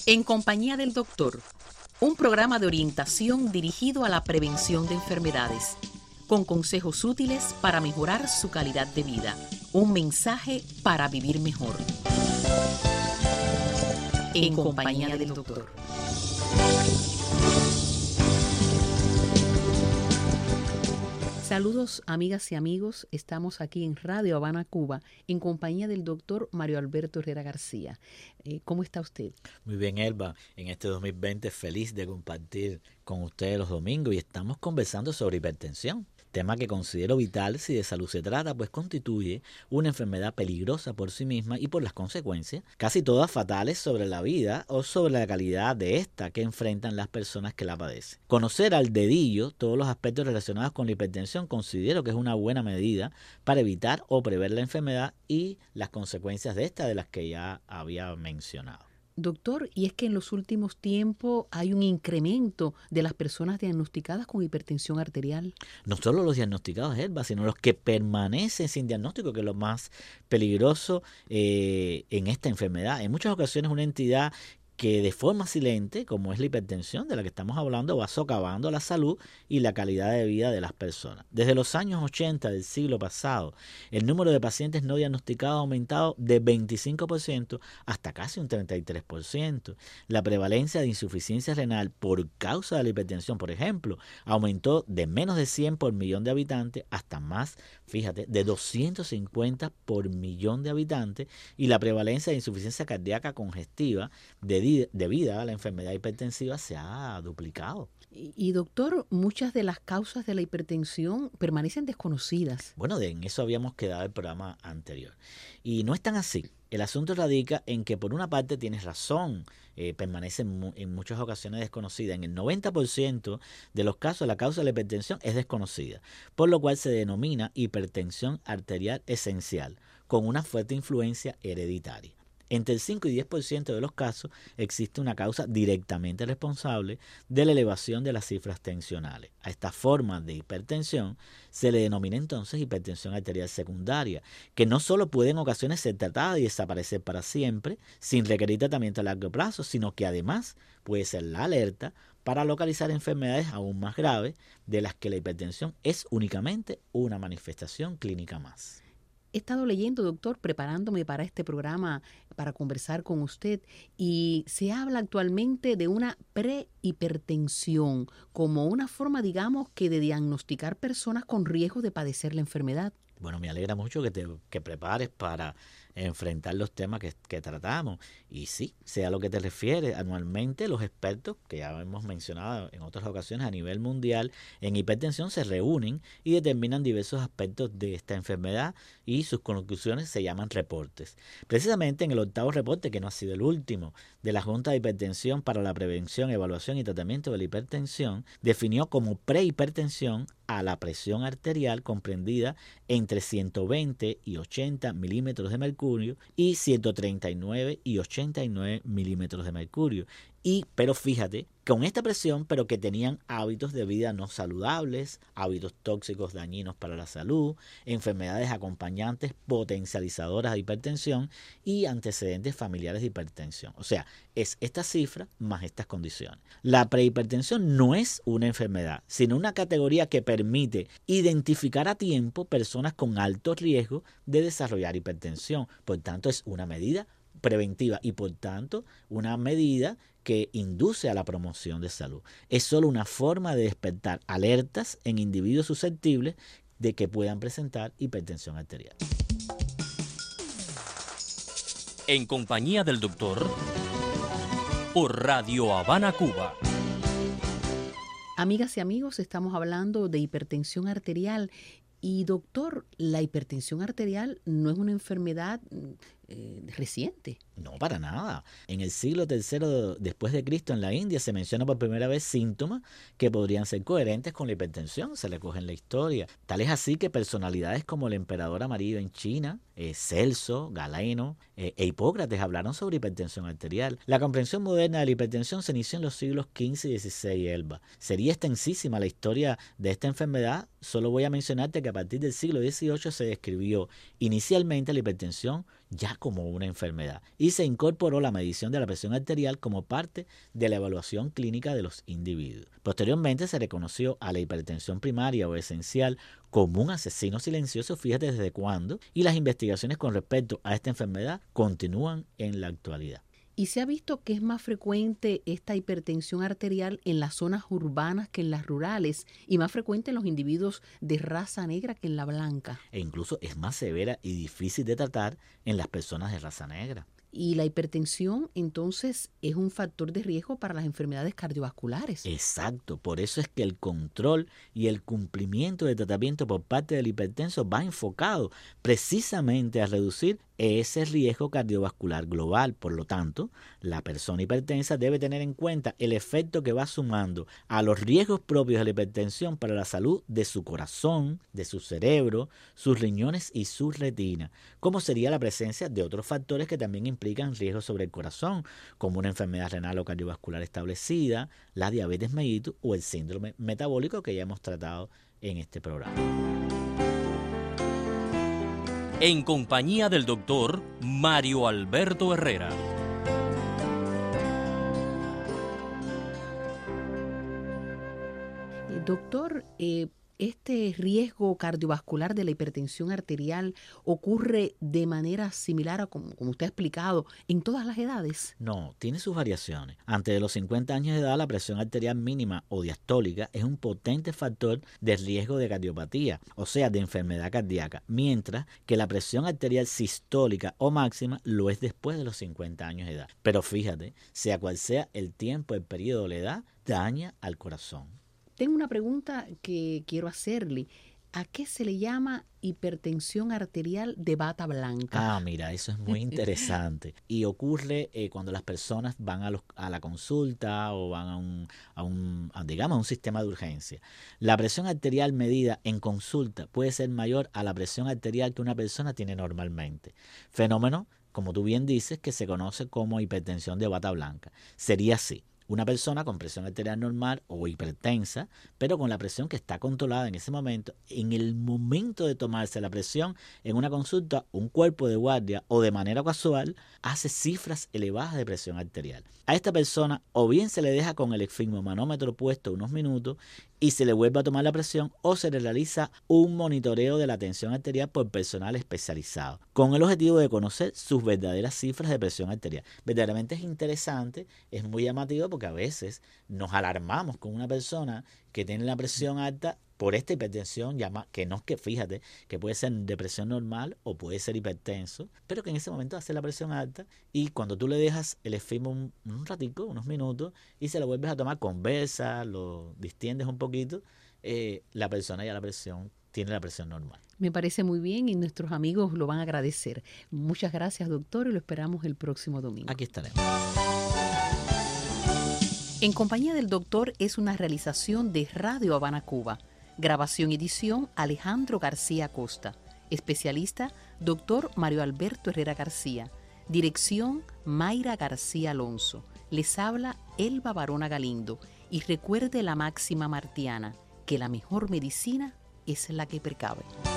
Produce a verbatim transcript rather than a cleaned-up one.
En compañía del doctor, un programa de orientación dirigido a la prevención de enfermedades, con consejos útiles para mejorar su calidad de vida. Un mensaje para vivir mejor. En compañía del doctor. Saludos, amigas y amigos. Estamos aquí en Radio Habana, Cuba, en compañía del doctor Mario Alberto Herrera García. Eh, ¿Cómo está usted? Muy bien, Elba. En este dos mil veinte feliz de compartir con ustedes los domingos y estamos conversando sobre hipertensión. Tema que considero vital si de salud se trata, pues constituye una enfermedad peligrosa por sí misma y por las consecuencias, casi todas fatales sobre la vida o sobre la calidad de esta que enfrentan las personas que la padecen. Conocer al dedillo todos los aspectos relacionados con la hipertensión considero que es una buena medida para evitar o prever la enfermedad y las consecuencias de esta de las que ya había mencionado. Doctor, y es que en los últimos tiempos hay un incremento de las personas diagnosticadas con hipertensión arterial. No solo los diagnosticados, Elba, sino los que permanecen sin diagnóstico, que es lo más peligroso eh, en esta enfermedad. En muchas ocasiones una entidad que de forma silente, como es la hipertensión de la que estamos hablando, va socavando la salud y la calidad de vida de las personas. Desde los años ochenta del siglo pasado, el número de pacientes no diagnosticados ha aumentado de veinticinco por ciento hasta casi un treinta y tres por ciento. La prevalencia de insuficiencia renal por causa de la hipertensión, por ejemplo, aumentó de menos de cien por millón de habitantes hasta más, fíjate, de doscientos cincuenta por millón de habitantes, y la prevalencia de insuficiencia cardíaca congestiva de debido a la enfermedad hipertensiva se ha duplicado. Y, y doctor, muchas de las causas de la hipertensión permanecen desconocidas. Bueno, de en eso habíamos quedado el programa anterior. Y no es tan así. El asunto radica en que por una parte tienes razón, eh, permanece en, en muchas ocasiones desconocida. En el noventa por ciento de los casos la causa de la hipertensión es desconocida, por lo cual se denomina hipertensión arterial esencial, con una fuerte influencia hereditaria. Entre el cinco y diez por ciento de los casos existe una causa directamente responsable de la elevación de las cifras tensionales. A esta forma de hipertensión se le denomina entonces hipertensión arterial secundaria, que no solo puede en ocasiones ser tratada y desaparecer para siempre, sin requerir tratamiento a largo plazo, sino que además puede ser la alerta para localizar enfermedades aún más graves, de las que la hipertensión es únicamente una manifestación clínica más. He estado leyendo, doctor, preparándome para este programa, para conversar con usted, y se habla actualmente de una prehipertensión como una forma, digamos, que de diagnosticar personas con riesgo de padecer la enfermedad. Bueno, me alegra mucho que te que prepares para enfrentar los temas que, que tratamos. Y sí, sea lo que te refieres, anualmente los expertos, que ya hemos mencionado en otras ocasiones a nivel mundial, en hipertensión se reúnen y determinan diversos aspectos de esta enfermedad y sus conclusiones se llaman reportes. Precisamente en el octavo reporte, que no ha sido el último, de la Junta de Hipertensión para la Prevención, Evaluación y Tratamiento de la Hipertensión, definió como prehipertensión a la presión arterial comprendida entre ciento veinte y ochenta milímetros de mercurio y ciento treinta y nueve y ochenta y nueve milímetros de mercurio. Y, pero fíjate, con esta presión, pero que tenían hábitos de vida no saludables, hábitos tóxicos dañinos para la salud, enfermedades acompañantes potencializadoras de hipertensión y antecedentes familiares de hipertensión. O sea, es esta cifra más estas condiciones. La prehipertensión no es una enfermedad, sino una categoría que permite identificar a tiempo personas con alto riesgo de desarrollar hipertensión. Por tanto, es una medida preventiva y por tanto una medida que induce a la promoción de salud. Es solo una forma de despertar alertas en individuos susceptibles de que puedan presentar hipertensión arterial. En compañía del doctor por Radio Habana, Cuba. Amigas y amigos, estamos hablando de hipertensión arterial. Y doctor, la hipertensión arterial no es una enfermedad eh, reciente. No, para nada. En el siglo tercero después de Cristo en la India se menciona por primera vez síntomas que podrían ser coherentes con la hipertensión, se recoge en la historia. Tal es así que personalidades como el emperador amarillo en China, eh, Celso, Galeno eh, e Hipócrates hablaron sobre hipertensión arterial. La comprensión moderna de la hipertensión se inició en los siglos quince y dieciséis, Elba. Sería extensísima la historia de esta enfermedad, solo voy a mencionarte que a partir del siglo dieciocho se describió inicialmente la hipertensión ya como una enfermedad. Y se incorporó la medición de la presión arterial como parte de la evaluación clínica de los individuos. Posteriormente se reconoció a la hipertensión primaria o esencial como un asesino silencioso, fíjate desde cuándo, y las investigaciones con respecto a esta enfermedad continúan en la actualidad. Y se ha visto que es más frecuente esta hipertensión arterial en las zonas urbanas que en las rurales y más frecuente en los individuos de raza negra que en la blanca. E incluso es más severa y difícil de tratar en las personas de raza negra. Y la hipertensión, entonces, es un factor de riesgo para las enfermedades cardiovasculares. Exacto, por eso es que el control y el cumplimiento del tratamiento por parte del hipertenso va enfocado precisamente a reducir ese riesgo cardiovascular global. Por lo tanto, la persona hipertensa debe tener en cuenta el efecto que va sumando a los riesgos propios de la hipertensión para la salud de su corazón, de su cerebro, sus riñones y su retina, como sería la presencia de otros factores que también implican riesgos sobre el corazón, como una enfermedad renal o cardiovascular establecida, la diabetes mellitus o el síndrome metabólico que ya hemos tratado en este programa. En compañía del doctor Mario Alberto Herrera. Eh, doctor, eh, ¿este riesgo cardiovascular de la hipertensión arterial ocurre de manera similar a, como, como usted ha explicado, en todas las edades? No, tiene sus variaciones. Antes de los cincuenta años de edad, la presión arterial mínima o diastólica es un potente factor de riesgo de cardiopatía, o sea, de enfermedad cardíaca, mientras que la presión arterial sistólica o máxima lo es después de los cincuenta años de edad. Pero fíjate, sea cual sea el tiempo, el periodo o la edad, daña al corazón. Tengo una pregunta que quiero hacerle. ¿A qué se le llama hipertensión arterial de bata blanca? Ah, mira, eso es muy interesante. Y ocurre eh, cuando las personas van a, los, a la consulta o van a un, a un a, digamos, a un sistema de urgencia. La presión arterial medida en consulta puede ser mayor a la presión arterial que una persona tiene normalmente. Fenómeno, como tú bien dices, que se conoce como hipertensión de bata blanca. Sería así. Una persona con presión arterial normal o hipertensa, pero con la presión que está controlada en ese momento, en el momento de tomarse la presión en una consulta, un cuerpo de guardia o de manera casual hace cifras elevadas de presión arterial. A esta persona o bien se le deja con el esfigmomanómetro puesto unos minutos y se le vuelve a tomar la presión o se le realiza un monitoreo de la tensión arterial por personal especializado, con el objetivo de conocer sus verdaderas cifras de presión arterial. Verdaderamente es interesante, es muy llamativo porque a veces nos alarmamos con una persona que tiene la presión alta por esta hipertensión, llama, que no es que, fíjate, que puede ser depresión normal o puede ser hipertenso, pero que en ese momento hace la presión alta y cuando tú le dejas el esfigmo un, un ratico, unos minutos, y se lo vuelves a tomar, conversa, lo distiendes un poquito, eh, la persona ya la presión tiene la presión normal. Me parece muy bien y nuestros amigos lo van a agradecer. Muchas gracias, doctor, y lo esperamos el próximo domingo. Aquí estaremos. En compañía del doctor es una realización de Radio Habana Cuba. Grabación y edición Alejandro García Costa. Especialista doctor Mario Alberto Herrera García. Dirección Mayra García Alonso. Les habla Elba Barona Galindo. Y recuerde la máxima martiana, que la mejor medicina es la que precave.